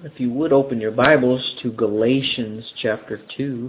If you would open your Bibles to Galatians chapter 2.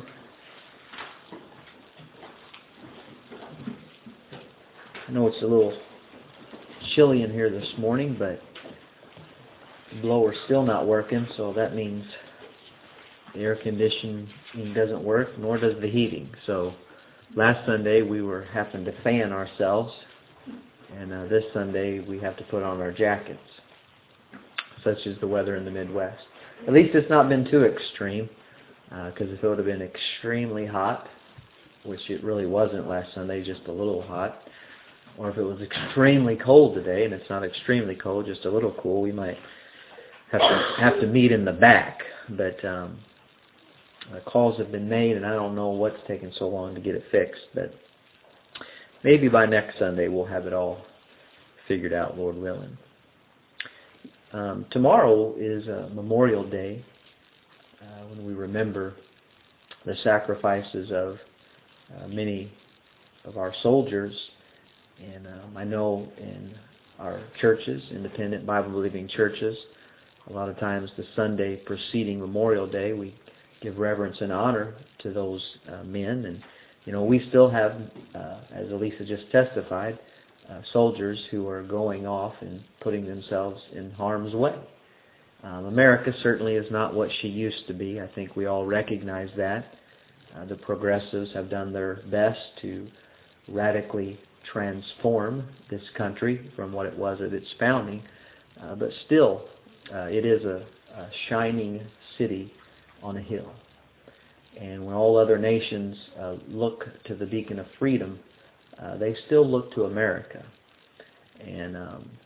I know it's a little chilly in here this morning, but the blower's still not working, so that means the air conditioning doesn't work, nor does the heating. So last Sunday we were having to fan ourselves, and this Sunday we have to put on our jackets. Such is the weather in the Midwest. At least it's not been too extreme, because if it would have been extremely hot, which it really wasn't last Sunday, just a little hot, or if it was extremely cold today, and it's not extremely cold, just a little cool, we might have to meet in the back. But calls have been made, and I don't know what's taking so long to get it fixed, but maybe by next Sunday we'll have it all figured out, Lord willing. Tomorrow is Memorial Day, when we remember the sacrifices of many of our soldiers. And I know in our churches, independent Bible-believing churches, a lot of times the Sunday preceding Memorial Day, we give reverence and honor to those men. And, you know, we still have, as Elisa just testified, soldiers who are going off and putting themselves in harm's way. America certainly is not what she used to be. I think we all recognize that. The progressives have done their best to radically transform this country from what it was at its founding. But still, it is a shining city on a hill. And when all other nations look to the beacon of freedom, they still look to America. And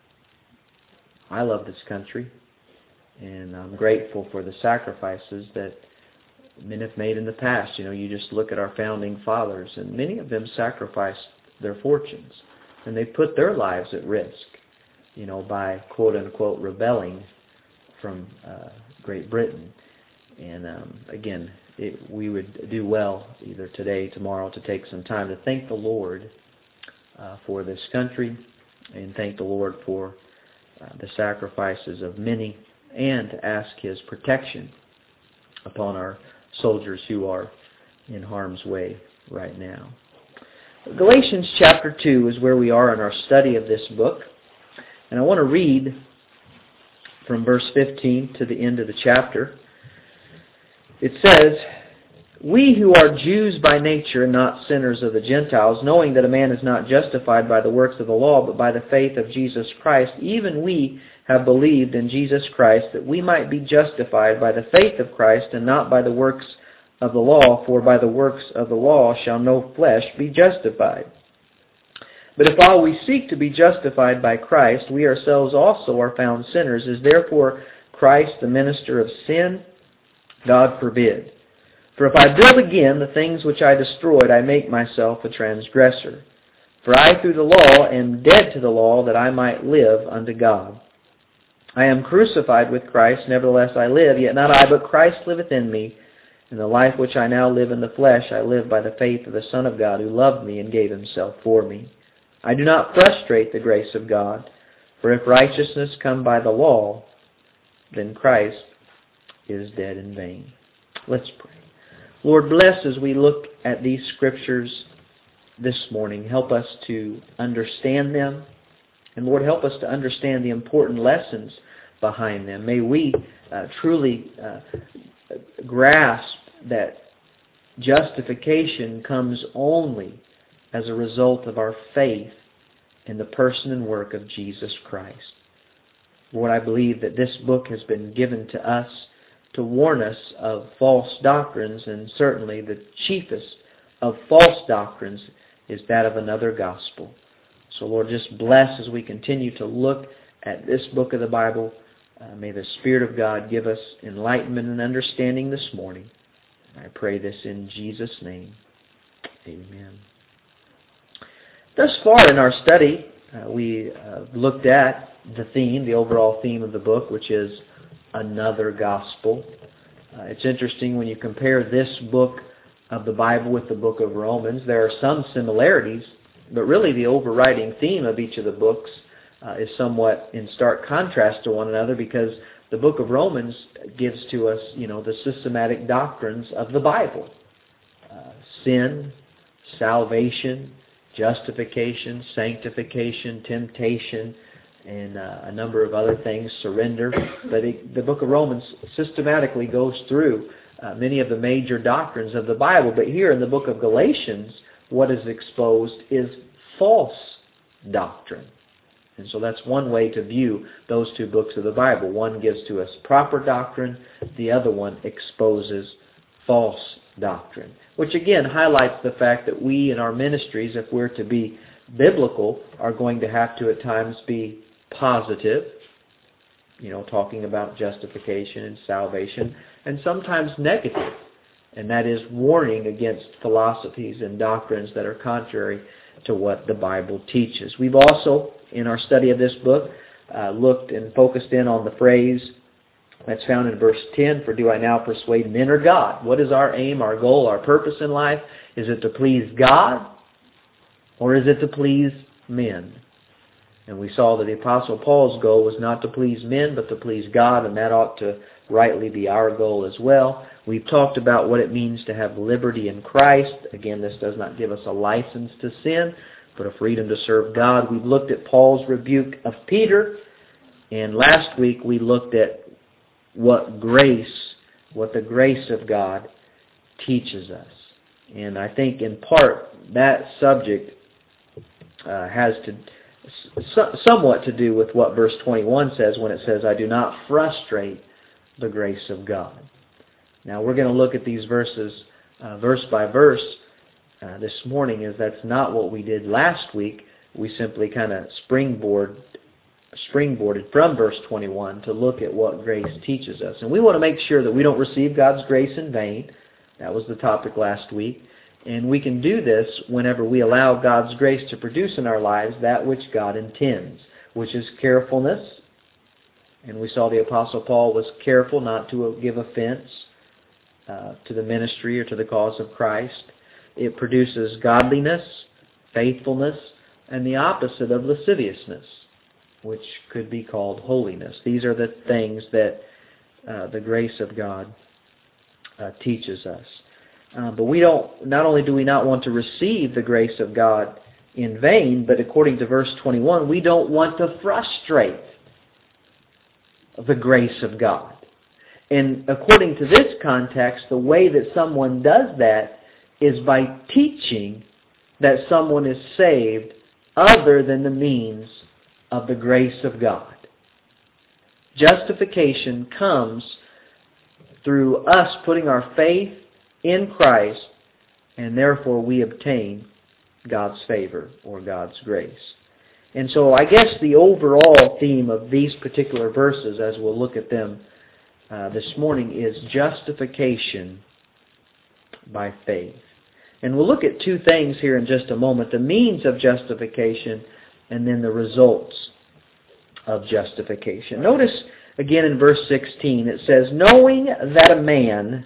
I love this country, and I'm grateful for the sacrifices that men have made in the past. You know, you just look at our founding fathers, and many of them sacrificed their fortunes, and they put their lives at risk, you know, by quote-unquote rebelling from Great Britain. And again, we would do well either today, tomorrow, to take some time to thank the Lord for this country, and thank the Lord for the sacrifices of many, and to ask His protection upon our soldiers who are in harm's way right now. Galatians chapter 2 is where we are in our study of this book, and I want to read from verse 15 to the end of the chapter. It says, "We who are Jews by nature, not sinners of the Gentiles, knowing that a man is not justified by the works of the law, but by the faith of Jesus Christ, even we have believed in Jesus Christ, that we might be justified by the faith of Christ, and not by the works of the law, for by the works of the law shall no flesh be justified. But if while we seek to be justified by Christ, we ourselves also are found sinners, is therefore Christ the minister of sin? God forbid. For if I build again the things which I destroyed, I make myself a transgressor. For I through the law am dead to the law, that I might live unto God. I am crucified with Christ, nevertheless I live, yet not I, but Christ liveth in me. In the life which I now live in the flesh, I live by the faith of the Son of God, who loved me and gave Himself for me. I do not frustrate the grace of God, for if righteousness come by the law, then Christ is dead in vain." Let's pray. Lord, bless as we look at these scriptures this morning. Help us to understand them. And Lord, help us to understand the important lessons behind them. May we truly grasp that justification comes only as a result of our faith in the person and work of Jesus Christ. Lord, I believe that this book has been given to us to warn us of false doctrines, and certainly the chiefest of false doctrines is that of another gospel. So Lord, just bless as we continue to look at this book of the Bible. May the Spirit of God give us enlightenment and understanding this morning. I pray this in Jesus' name. Amen. Thus far in our study, we looked at the theme, the overall theme of the book, which is another gospel. It's interesting when you compare this book of the Bible with the book of Romans. There are some similarities, but really the overriding theme of each of the books is somewhat in stark contrast to one another, because the book of Romans gives to us, the systematic doctrines of the Bible. Sin, salvation, justification, sanctification, temptation, and a number of other things, surrender. But the book of Romans systematically goes through many of the major doctrines of the Bible. But here in the book of Galatians, what is exposed is false doctrine. And so that's one way to view those two books of the Bible. One gives to us proper doctrine, the other one exposes false doctrine, which again highlights the fact that we in our ministries, if we're to be biblical, are going to have to at times be positive, talking about justification and salvation, and sometimes negative, and that is warning against philosophies and doctrines that are contrary to what the Bible teaches. We've also, in our study of this book, looked and focused in on the phrase that's found in verse 10, "For do I now persuade men or God?" What is our aim, our goal, our purpose in life? Is it to please God, or is it to please men? And we saw that the Apostle Paul's goal was not to please men, but to please God, and that ought to rightly be our goal as well. We've talked about what it means to have liberty in Christ. Again, this does not give us a license to sin, but a freedom to serve God. We've looked at Paul's rebuke of Peter, and last week we looked at what the grace of God teaches us. And I think in part that subject has somewhat to do with what verse 21 says when it says, "I do not frustrate the grace of God." Now we're going to look at these verses verse by verse this morning, as that's not what we did last week. We simply kind of springboarded from verse 21 to look at what grace teaches us. And we want to make sure that we don't receive God's grace in vain. That was the topic last week. And we can do this whenever we allow God's grace to produce in our lives that which God intends, which is carefulness. And we saw the Apostle Paul was careful not to give offense to the ministry or to the cause of Christ. It produces godliness, faithfulness, and the opposite of lasciviousness, which could be called holiness. These are the things that the grace of God teaches us. But not only do we not want to receive the grace of God in vain, but according to verse 21, we don't want to frustrate the grace of God. And according to this context, the way that someone does that is by teaching that someone is saved other than the means of the grace of God. Justification comes through us putting our faith in Christ, and therefore we obtain God's favor or God's grace. And so I guess the overall theme of these particular verses, as we'll look at them this morning, is justification by faith. And we'll look at two things here in just a moment: the means of justification and then the results of justification. Notice again in verse 16, it says, "Knowing that a man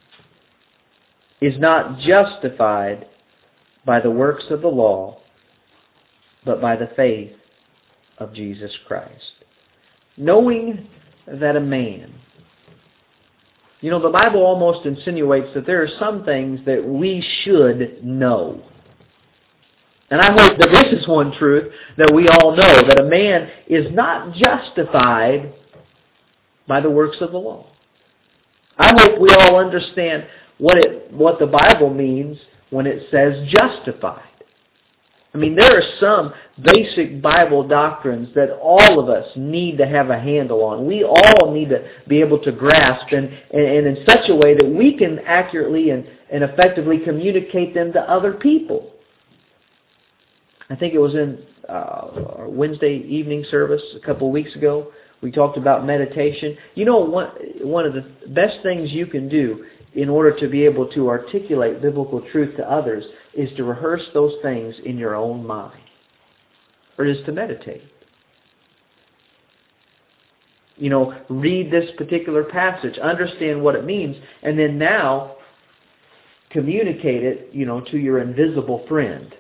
is not justified by the works of the law, but by the faith of Jesus Christ." Knowing that a man. You know, the Bible almost insinuates that there are some things that we should know. And I hope that this is one truth that we all know, that a man is not justified by the works of the law. I hope we all understand what the Bible means when it says justified. I mean, there are some basic Bible doctrines that all of us need to have a handle on. We all need to be able to grasp and in such a way that we can accurately and effectively communicate them to other people. I think it was in our Wednesday evening service a couple of weeks ago. We talked about meditation. You know, one of the best things you can do in order to be able to articulate biblical truth to others is to rehearse those things in your own mind, or is to meditate. You know, read this particular passage, understand what it means, and then now communicate it, to your invisible friend.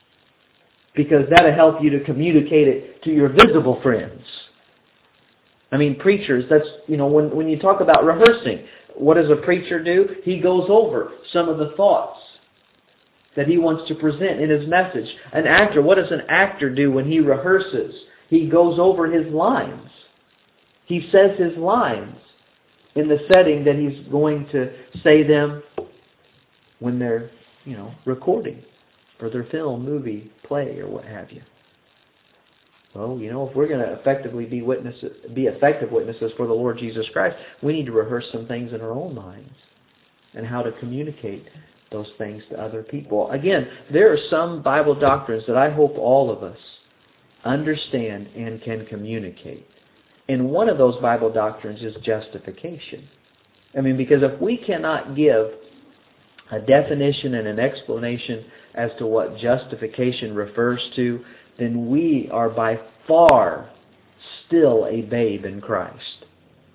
Because that'll help you to communicate it to your visible friends. I mean, preachers, that's, when you talk about rehearsing, what does a preacher do? He goes over some of the thoughts that he wants to present in his message. An actor, what does an actor do when he rehearses? He goes over his lines. He says his lines in the setting that he's going to say them when they're, recording for their film, movie, play, or what have you. Well, if we're going to effectively be effective witnesses for the Lord Jesus Christ, we need to rehearse some things in our own minds and how to communicate those things to other people. Again, there are some Bible doctrines that I hope all of us understand and can communicate. And one of those Bible doctrines is justification. Because if we cannot give a definition and an explanation as to what justification refers to, then we are by far still a babe in Christ.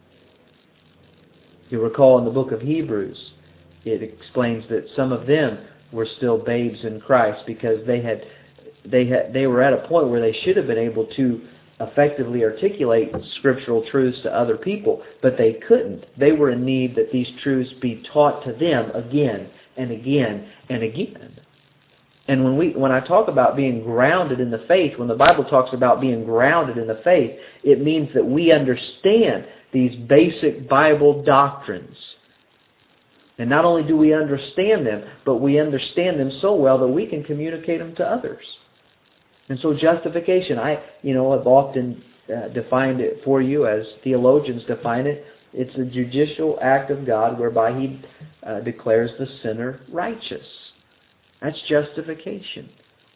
You'll recall in the book of Hebrews, it explains that some of them were still babes in Christ because they were at a point where they should have been able to effectively articulate scriptural truths to other people, but they couldn't. They were in need that these truths be taught to them again and again and again. And when I talk about being grounded in the faith, when the Bible talks about being grounded in the faith, it means that we understand these basic Bible doctrines. And not only do we understand them, but we understand them so well that we can communicate them to others. And so justification, I've often defined it for you as theologians define it. It's a judicial act of God whereby He declares the sinner righteous. That's justification.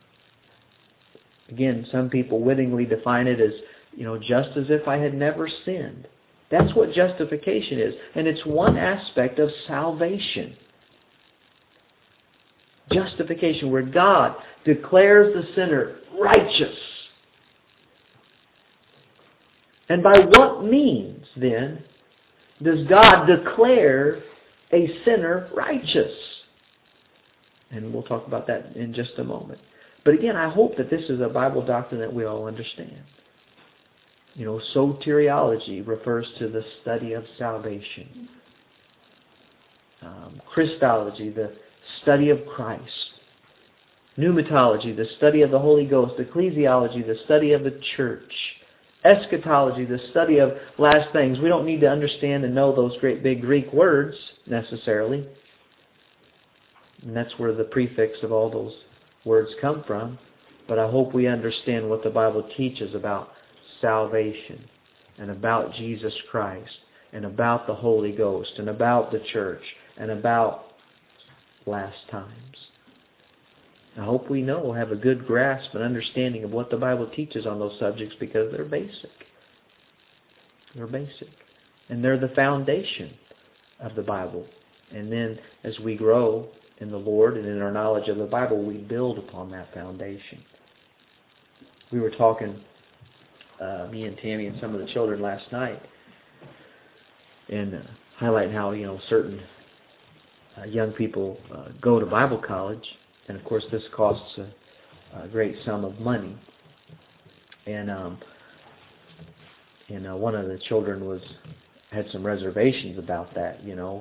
Again, some people wittingly define it as, just as if I had never sinned. That's what justification is. And it's one aspect of salvation. Justification, where God declares the sinner righteous. And by what means, then, does God declare a sinner righteous? And we'll talk about that in just a moment. But again, I hope that this is a Bible doctrine that we all understand. Soteriology refers to the study of salvation. Christology, the study of Christ. Pneumatology, the study of the Holy Ghost. Ecclesiology, the study of the church. Eschatology, the study of last things. We don't need to understand and know those great big Greek words necessarily. And that's where the prefix of all those words come from. But I hope we understand what the Bible teaches about salvation and about Jesus Christ and about the Holy Ghost and about the church and about last times. I hope we have a good grasp and understanding of what the Bible teaches on those subjects because they're basic. They're basic. And they're the foundation of the Bible. And then as we grow in the Lord and in our knowledge of the Bible, we build upon that foundation. We were talking, me and Tammy and some of the children last night, and highlighting how, certain young people go to Bible college. And of course, this costs a great sum of money. And one of the children had some reservations about that.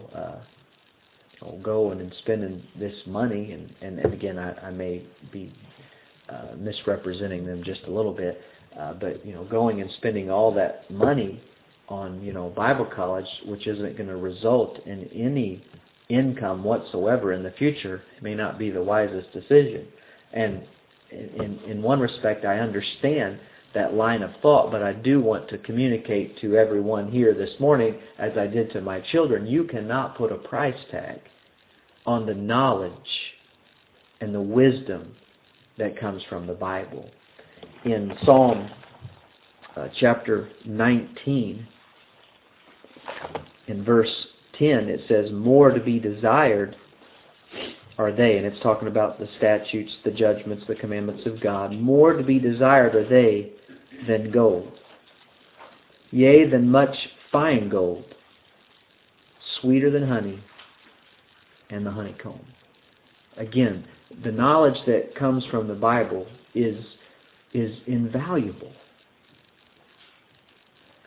Going and spending this money, and again, I may be misrepresenting them just a little bit, but going and spending all that money on Bible college, which isn't going to result in any income whatsoever in the future, may not be the wisest decision. And in one respect, I understand that line of thought, but I do want to communicate to everyone here this morning, as I did to my children, you cannot put a price tag on the knowledge and the wisdom that comes from the Bible. In Psalm chapter 19, in verse 10, it says, more to be desired are they, and it's talking about the statutes, the judgments, the commandments of God. More to be desired are they than gold, yea, than much fine gold, sweeter than honey and the honeycomb. Again, the knowledge that comes from the Bible is invaluable.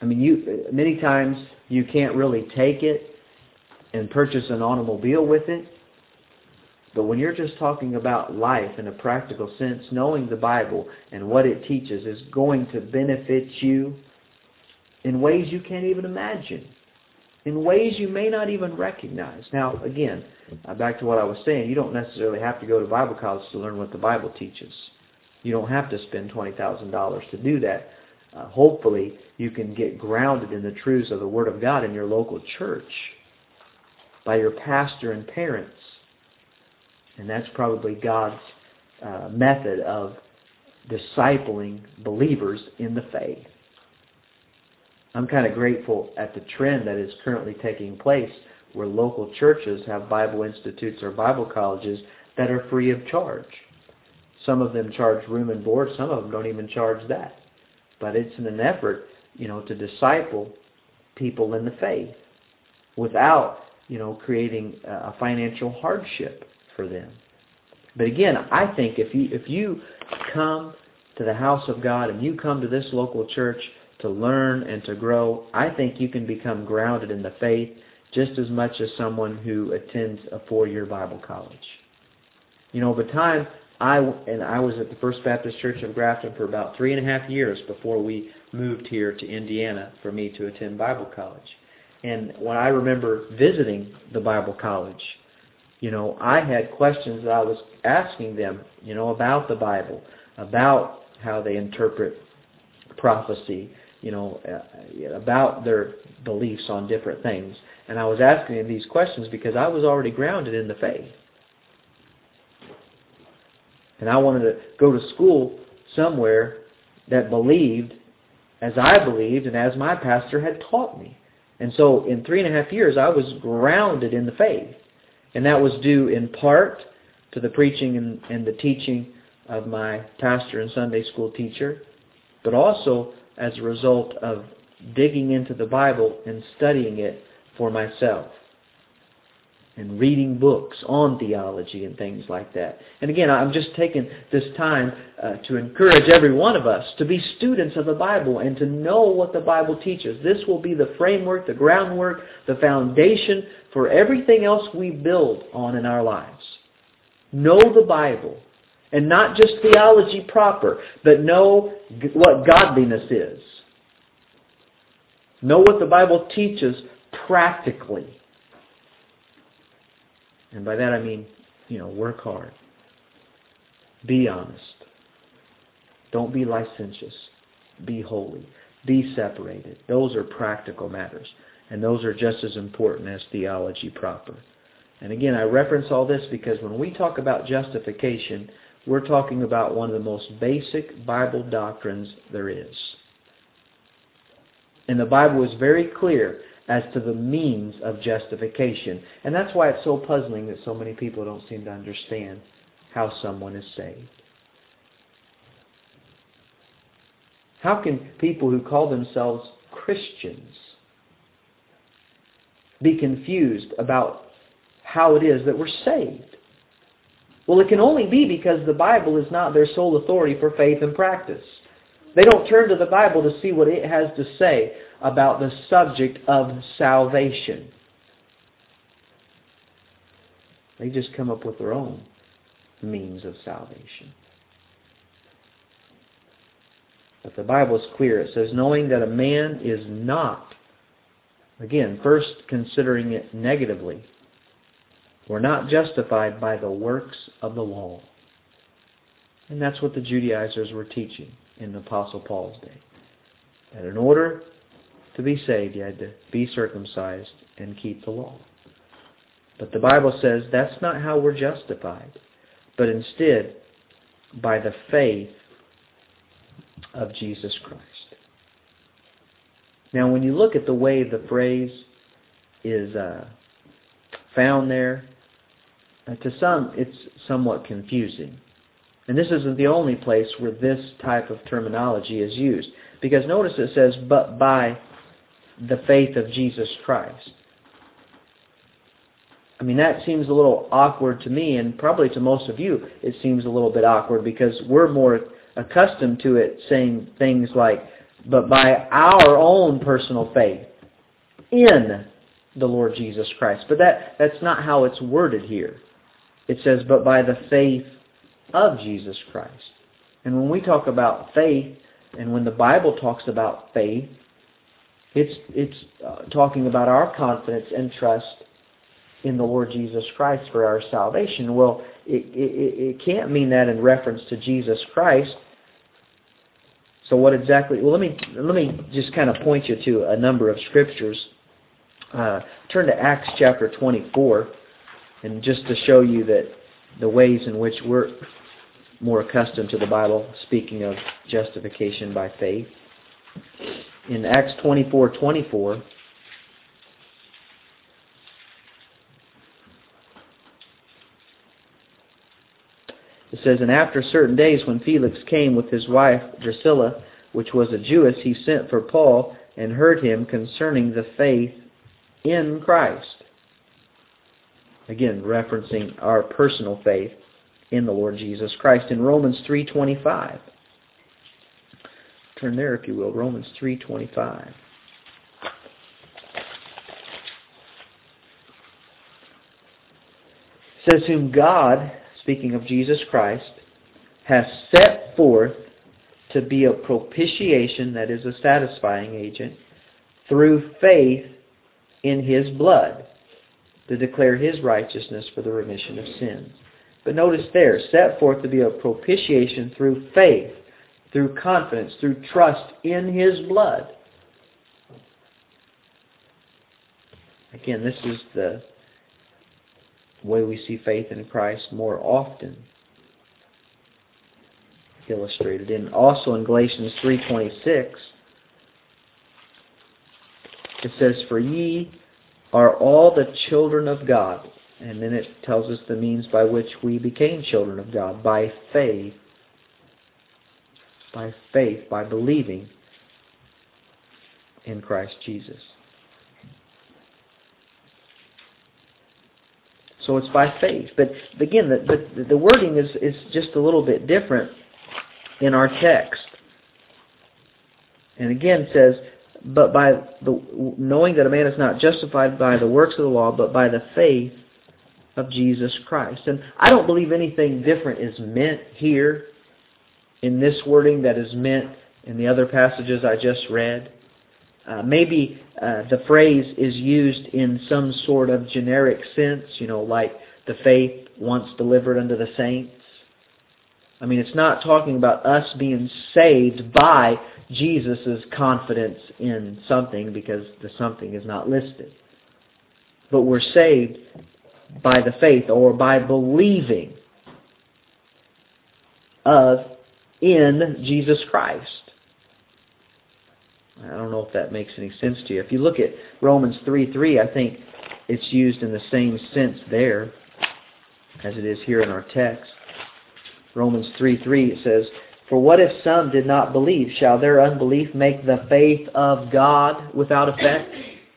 many times you can't really take it and purchase an automobile with it. But when you're just talking about life in a practical sense, knowing the Bible and what it teaches is going to benefit you in ways you can't even imagine, in ways you may not even recognize. Now, again, back to what I was saying, you don't necessarily have to go to Bible college to learn what the Bible teaches. You don't have to spend $20,000 to do that. Hopefully, you can get grounded in the truths of the Word of God in your local church by your pastor and parents. And that's probably God's method of discipling believers in the faith. I'm kind of grateful at the trend that is currently taking place where local churches have Bible institutes or Bible colleges that are free of charge. Some of them charge room and board. Some of them don't even charge that. But it's in an effort, to disciple people in the faith without, creating a financial hardship for them. But again, I think if you come to the house of God and you come to this local church to learn and to grow, I think you can become grounded in the faith just as much as someone who attends a 4-year Bible college. Over time, I was at the First Baptist Church of Grafton for about 3.5 years before we moved here to Indiana for me to attend Bible college. And when I remember visiting the Bible college, I had questions that I was asking them, about the Bible, about how they interpret prophecy, about their beliefs on different things. And I was asking them these questions because I was already grounded in the faith. And I wanted to go to school somewhere that believed as I believed and as my pastor had taught me. And so in 3.5 years, I was grounded in the faith. And that was due in part to the preaching and the teaching of my pastor and Sunday school teacher, but also as a result of digging into the Bible and studying it for myself and reading books on theology and things like that. And again, I'm just taking this time to encourage every one of us to be students of the Bible and to know what the Bible teaches. This will be the framework, the groundwork, the foundation for everything else we build on in our lives. Know the Bible. And not just theology proper, but know what godliness is. Know what the Bible teaches practically. And by that I mean, work hard. Be honest. Don't be licentious. Be holy. Be separated. Those are practical matters. And those are just as important as theology proper. And again, I reference all this because when we talk about justification, we're talking about one of the most basic Bible doctrines there is. And the Bible is very clear as to the means of justification. And that's why it's so puzzling that so many people don't seem to understand how someone is saved. How can people who call themselves Christians be confused about how it is that we're saved? Well, it can only be because the Bible is not their sole authority for faith and practice. They don't turn to the Bible to see what it has to say about the subject of salvation. They just come up with their own means of salvation. But the Bible is clear. It says, knowing that a man is not, again, first considering it negatively, we're not justified by the works of the law. And that's what the Judaizers were teaching in the Apostle Paul's day. That in order to be saved, you had to be circumcised and keep the law. But the Bible says that's not how we're justified, but instead by the faith of Jesus Christ. Now, when you look at the way the phrase is found there, to some it's somewhat confusing. And this isn't the only place where this type of terminology is used. Because notice it says, but by the faith of Jesus Christ. I mean, that seems a little awkward to me, and probably to most of you it seems a little bit awkward because we're more accustomed to it saying things like, but by our own personal faith in the Lord Jesus Christ. But that's not how it's worded here. It says, but by the faith of Jesus Christ. And when we talk about faith, and when the Bible talks about faith, it's talking about our confidence and trust in the Lord Jesus Christ for our salvation. Well, it can't mean that in reference to Jesus Christ. So what exactly? Well, let me just kind of point you to a number of scriptures. Turn to Acts chapter 24, and just to show you that the ways in which we're more accustomed to the Bible, speaking of justification by faith. In Acts 24:24, it says, and after certain days, when Felix came with his wife Drusilla, which was a Jewess, he sent for Paul and heard him concerning the faith in Christ. Again, referencing our personal faith in the Lord Jesus Christ. In Romans 3:25. Turn there if you will, Romans 3:25. It says, whom God, speaking of Jesus Christ, has set forth to be a propitiation, that is a satisfying agent, through faith in His blood, to declare His righteousness for the remission of sins. But notice there, set forth to be a propitiation through faith, through confidence, through trust in His blood. Again, this is the way we see faith in Christ more often illustrated. And also in Galatians 3:26, it says, for ye are all the children of God. And then it tells us the means by which we became children of God, by faith. By faith, by believing in Christ Jesus. So it's by faith. But again, the wording is just a little bit different in our text. And again it says, but by the knowing that a man is not justified by the works of the law, but by the faith of Jesus Christ. And I don't believe anything different is meant here in this wording that is meant in the other passages I just read. Maybe the phrase is used in some sort of generic sense, like the faith once delivered unto the saints. I mean, it's not talking about us being saved by Jesus' confidence in something, because the something is not listed. But we're saved by the faith, or by believing in Jesus Christ. I don't know if that makes any sense to you. If you look at Romans 3:3, I think it's used in the same sense there as it is here in our text. Romans 3:3, it says, for what if some did not believe? Shall their unbelief make the faith of God without effect?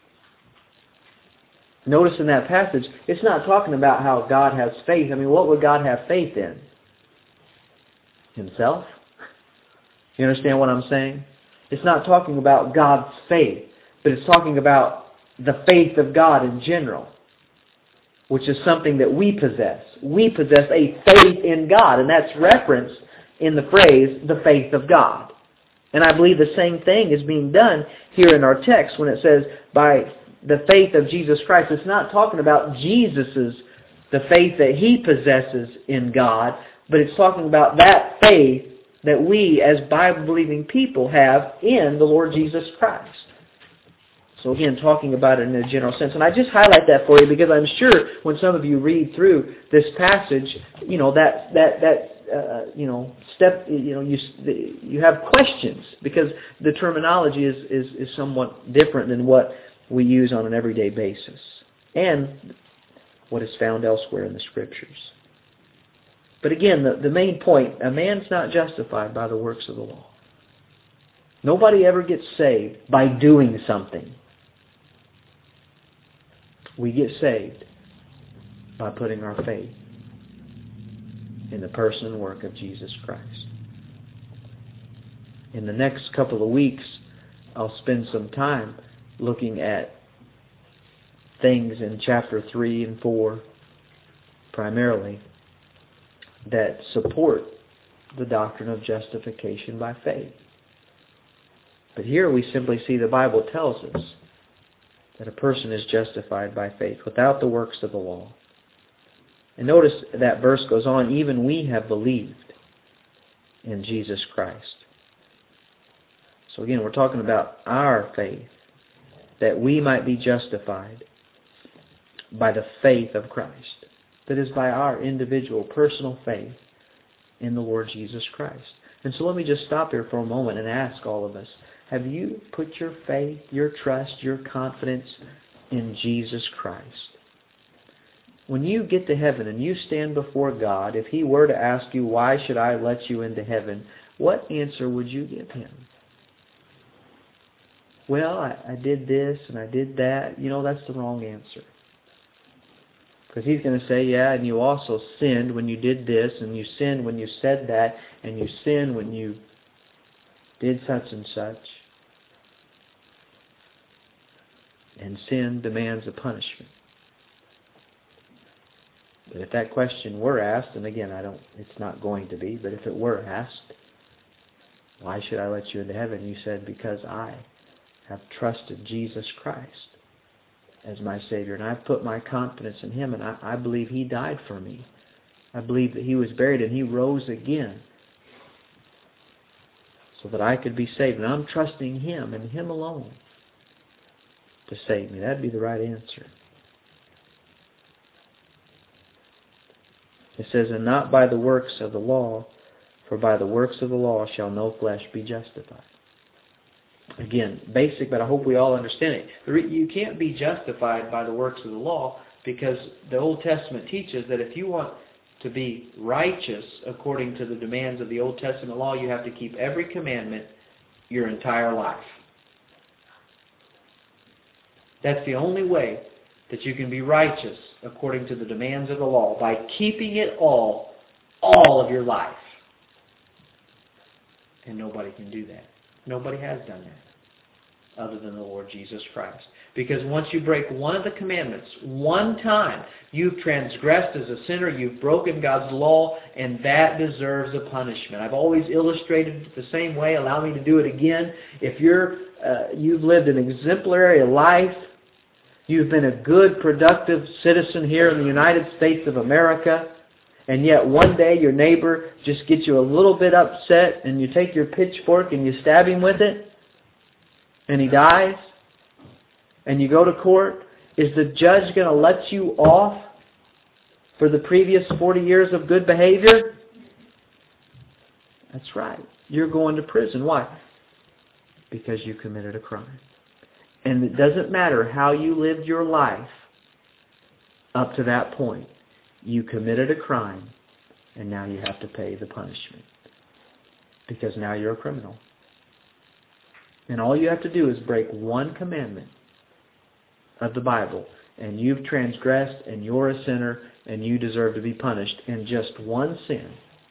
Notice in that passage, it's not talking about how God has faith. I mean, what would God have faith in? Himself? You understand what I'm saying? It's not talking about God's faith, but it's talking about the faith of God in general, which is something that we possess. We possess a faith in God, and that's referenced in the phrase, the faith of God. And I believe the same thing is being done here in our text when it says, by the faith of Jesus Christ. It's not talking about the faith that He possesses in God, but it's talking about that faith that we as Bible-believing people have in the Lord Jesus Christ. So again, talking about it in a general sense. And I just highlight that for you because I'm sure when some of you read through this passage, you have questions because the terminology is somewhat different than what we use on an everyday basis and what is found elsewhere in the Scriptures. But again, the main point, a man's not justified by the works of the law. Nobody ever gets saved by doing something. We get saved by putting our faith in the person and work of Jesus Christ. In the next couple of weeks, I'll spend some time looking at things in chapter 3 and 4, primarily, that support the doctrine of justification by faith. But here we simply see the Bible tells us that a person is justified by faith without the works of the law. And notice that verse goes on, even we have believed in Jesus Christ. So again, we're talking about our faith, that we might be justified by the faith of Christ. That is by our individual personal faith in the Lord Jesus Christ. And so let me just stop here for a moment and ask all of us, have you put your faith, your trust, your confidence in Jesus Christ? When you get to heaven and you stand before God, if He were to ask you, why should I let you into heaven, what answer would you give Him? Well, I did this and I did that. You know, that's the wrong answer. Because He's going to say, yeah, and you also sinned when you did this, and you sinned when you said that, and you sinned when you did such and such. And sin demands a punishment. But if that question were asked, and again, it's not going to be, but if it were asked, why should I let you into heaven? You said, because I have trusted Jesus Christ as my Savior, and I've put my confidence in Him, and I believe He died for me. I believe that He was buried and He rose again so that I could be saved. And I'm trusting Him and Him alone to save me. That'd be the right answer. It says, and not by the works of the law, for by the works of the law shall no flesh be justified. Again, basic, but I hope we all understand it. You can't be justified by the works of the law, because the Old Testament teaches that if you want to be righteous according to the demands of the Old Testament law, you have to keep every commandment your entire life. That's the only way that you can be righteous according to the demands of the law, by keeping it all of your life. And nobody can do that. Nobody has done that other than the Lord Jesus Christ. Because once you break one of the commandments, one time, you've transgressed as a sinner, you've broken God's law, and that deserves a punishment. I've always illustrated it the same way. Allow me to do it again. If you've lived an exemplary life, you've been a good, productive citizen here in the United States of America, and yet one day your neighbor just gets you a little bit upset, and you take your pitchfork and you stab him with it, and he dies, and you go to court, is the judge going to let you off for the previous 40 years of good behavior? That's right. You're going to prison. Why? Because you committed a crime. And it doesn't matter how you lived your life up to that point. You committed a crime, and now you have to pay the punishment. Because now you're a criminal. And all you have to do is break one commandment of the Bible, and you've transgressed, and you're a sinner, and you deserve to be punished. And just one sin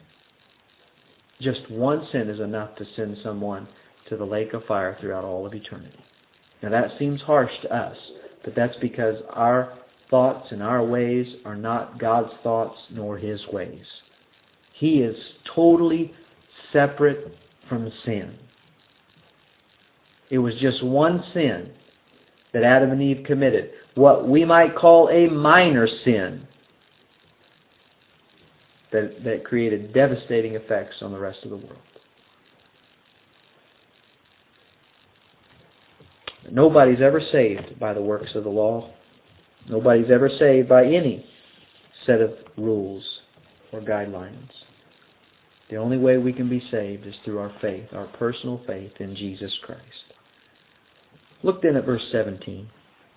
is enough to send someone to the lake of fire throughout all of eternity. Now that seems harsh to us, but that's because our thoughts and our ways are not God's thoughts nor His ways. He is totally separate from sin. It was just one sin that Adam and Eve committed, what we might call a minor sin, that created devastating effects on the rest of the world. Nobody's ever saved by the works of the law. Nobody's ever saved by any set of rules or guidelines. The only way we can be saved is through our faith, our personal faith in Jesus Christ. Look then at verse 17.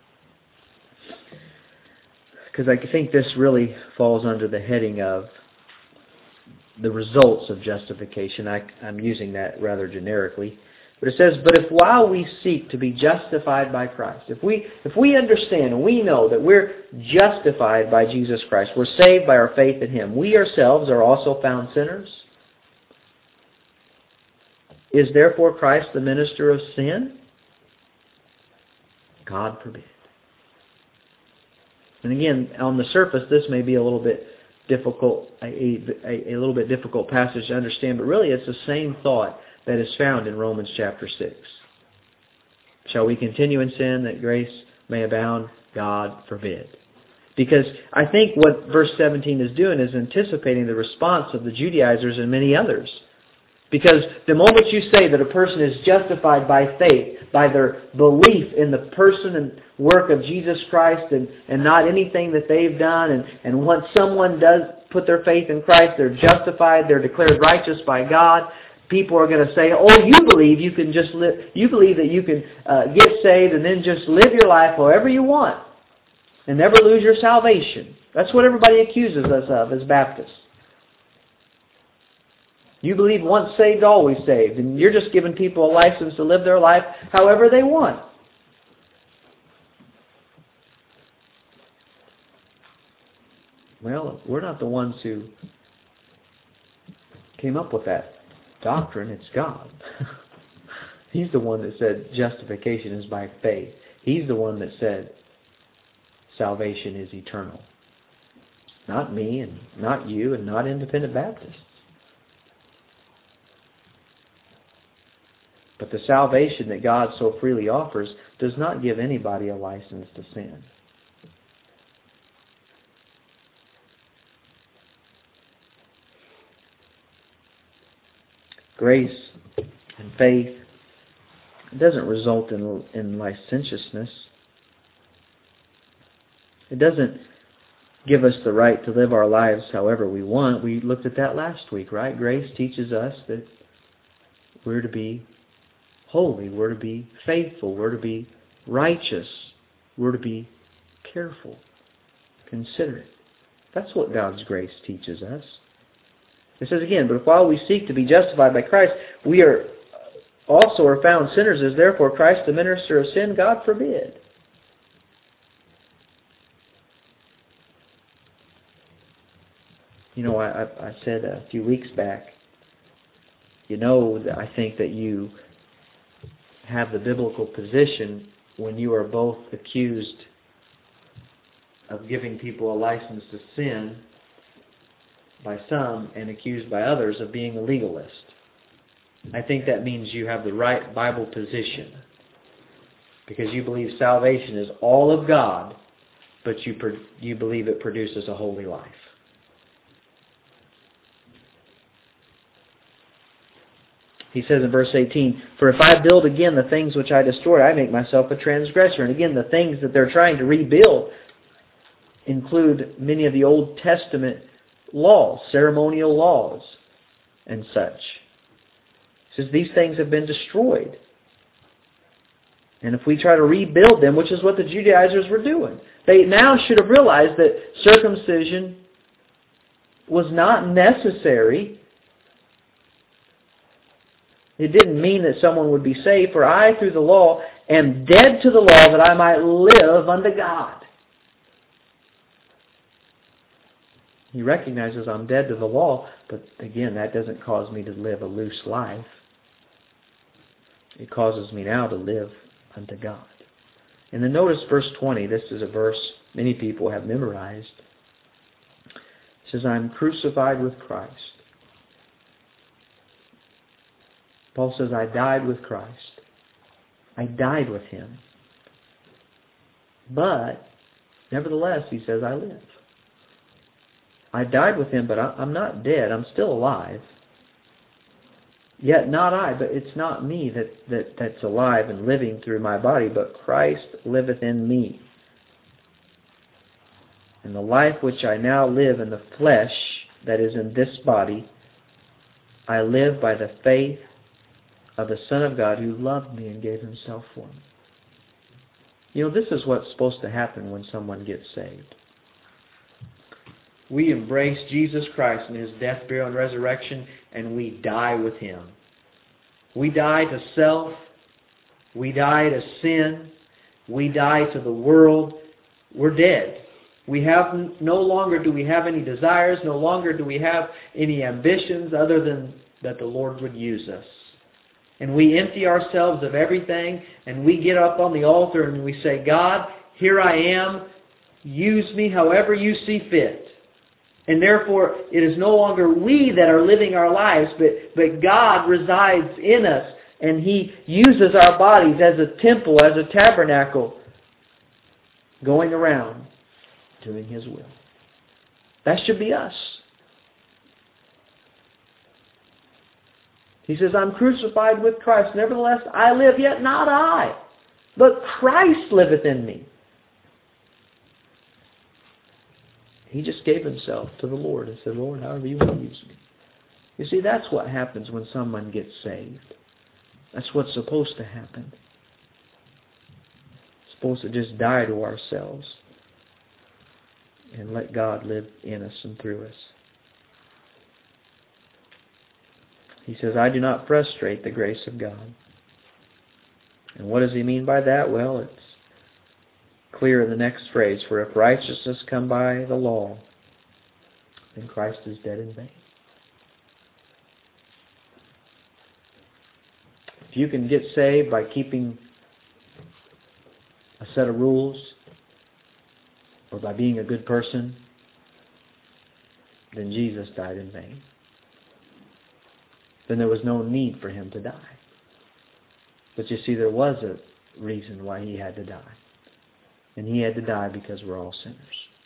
Because I think this really falls under the heading of the results of justification. I'm using that rather generically. But it says, but if while we seek to be justified by Christ, if we understand and we know that we're justified by Jesus Christ, we're saved by our faith in Him, we ourselves are also found sinners. Is therefore Christ the minister of sin? God forbid. And again, on the surface, this may be a little bit difficult, a little bit difficult passage to understand, but really it's the same thought that is found in Romans chapter 6. Shall we continue in sin that grace may abound? God forbid. Because I think what verse 17 is doing is anticipating the response of the Judaizers and many others. Because the moment you say that a person is justified by faith, by their belief in the person and work of Jesus Christ and not anything that they've done, and once someone does put their faith in Christ, they're justified, they're declared righteous by God, people are going to say, oh, you believe you can just live, you believe that you can get saved and then just live your life however you want and never lose your salvation. That's what everybody accuses us of as Baptists. You believe once saved, always saved. And you're just giving people a license to live their life however they want. Well, we're not the ones who came up with that doctrine. It's God. He's the one that said justification is by faith. He's the one that said salvation is eternal. Not me and not you and not independent Baptists. But the salvation that God so freely offers does not give anybody a license to sin. Grace and faith doesn't result in licentiousness. It doesn't give us the right to live our lives however we want. We looked at that last week, right? Grace teaches us that we're to be holy, we're to be faithful, we're to be righteous, we're to be careful, considerate. That's what God's grace teaches us. It says again, but while we seek to be justified by Christ, we are found sinners. Is therefore Christ the minister of sin? God forbid. You know, I said a few weeks back, I think that you have the biblical position when you are both accused of giving people a license to sin by some and accused by others of being a legalist. I think that means you have the right Bible position because you believe salvation is all of God, but you believe it produces a holy life. He says in verse 18, for if I build again the things which I destroyed, I make myself a transgressor. And again, the things that they're trying to rebuild include many of the Old Testament laws, ceremonial laws, and such. He says these things have been destroyed. And if we try to rebuild them, which is what the Judaizers were doing, they now should have realized that circumcision was not necessary. It didn't mean that someone would be saved, for I, through the law, am dead to the law that I might live unto God. He recognizes I'm dead to the law, but again, that doesn't cause me to live a loose life. It causes me now to live unto God. And then notice verse 20. This is a verse many people have memorized. It says, I'm crucified with Christ. Paul says, I died with Christ. I died with Him. But, nevertheless, he says, I live. I died with Him, but I'm not dead. I'm still alive. Yet not I, but it's not me that's alive and living through my body, but Christ liveth in me. And the life which I now live in the flesh, that is in this body, I live by the faith of the Son of God who loved me and gave Himself for me. This is what's supposed to happen when someone gets saved. We embrace Jesus Christ in His death, burial, and resurrection, and we die with Him. We die to self. We die to sin. We die to the world. We're dead. No longer do we have any desires. No longer do we have any ambitions other than that the Lord would use us. and we empty ourselves of everything, and we get up on the altar and we say, God, here I am. Use me however you see fit. And therefore, it is no longer we that are living our lives, but God resides in us. And He uses our bodies as a temple, as a tabernacle, going around doing His will. That should be us. He says, I'm crucified with Christ. Nevertheless, I live, yet not I, but Christ liveth in me. He just gave Himself to the Lord and said, Lord, however you want to use me. You see, that's what happens when someone gets saved. That's what's supposed to happen. It's supposed to just die to ourselves and let God live in us and through us. He says, I do not frustrate the grace of God. And what does He mean by that? Well, it's clear in the next phrase, for if righteousness come by the law, then Christ is dead in vain. If you can get saved by keeping a set of rules or by being a good person, then Jesus died in vain. Then there was no need for Him to die. But you see, there was a reason why He had to die. And He had to die because we're all sinners.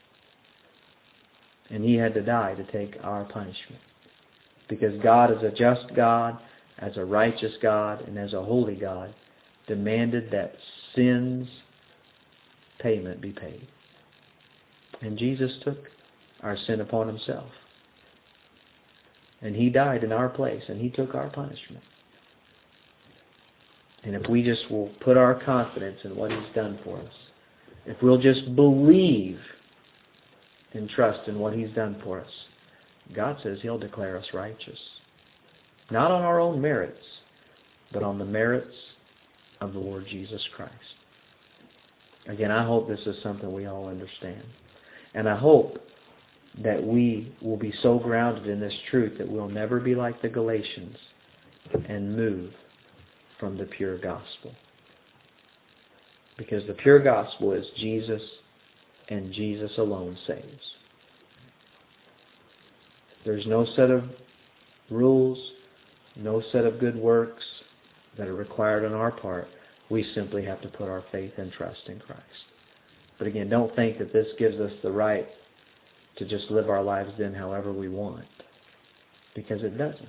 And He had to die to take our punishment. Because God, as a just God, as a righteous God, and as a holy God, demanded that sin's payment be paid. And Jesus took our sin upon Himself. And He died in our place, and He took our punishment. And if we just will put our confidence in what He's done for us, if we'll just believe and trust in what He's done for us, God says He'll declare us righteous. Not on our own merits, but on the merits of the Lord Jesus Christ. Again, I hope this is something we all understand. And I hope that we will be so grounded in this truth that we'll never be like the Galatians and move from the pure gospel. Because the pure gospel is Jesus and Jesus alone saves. There's no set of rules, no set of good works that are required on our part. We simply have to put our faith and trust in Christ. But again, don't think that this gives us the right to just live our lives then however we want. Because it doesn't.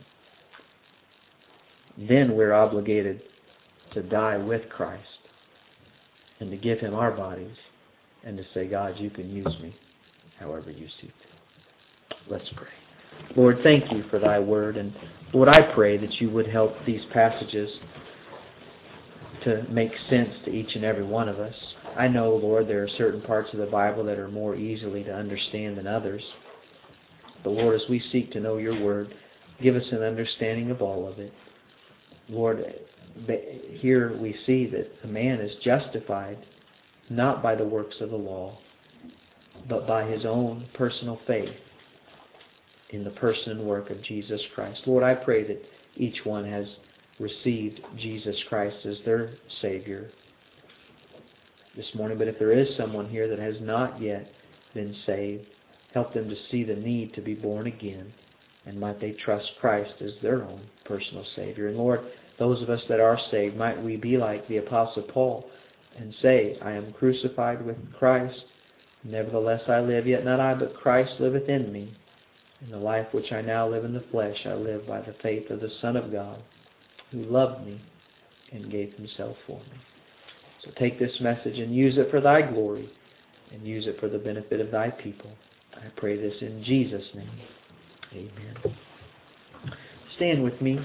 Then we're obligated to die with Christ and to give Him our bodies and to say, God, you can use me however you see fit. Let's pray. Lord, thank you for Thy word. And Lord, I pray that you would help these passages to make sense to each and every one of us. I know, Lord, there are certain parts of the Bible that are more easily to understand than others. But Lord, as we seek to know your word, give us an understanding of all of it. Lord, here we see that a man is justified not by the works of the law, but by his own personal faith in the person and work of Jesus Christ. Lord, I pray that each one has received Jesus Christ as their Savior this morning. But if there is someone here that has not yet been saved, help them to see the need to be born again, and might they trust Christ as their own personal Savior. And Lord, those of us that are saved, might we be like the Apostle Paul and say, I am crucified with Christ. Nevertheless I live, yet not I, but Christ liveth in me. In the life which I now live in the flesh, I live by the faith of the Son of God, who loved me and gave Himself for me. So take this message and use it for Thy glory, and use it for the benefit of Thy people. I pray this in Jesus' name. Amen. Stand with me.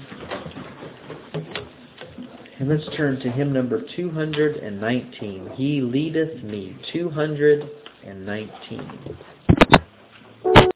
And let's turn to hymn number 219. He leadeth me. 219.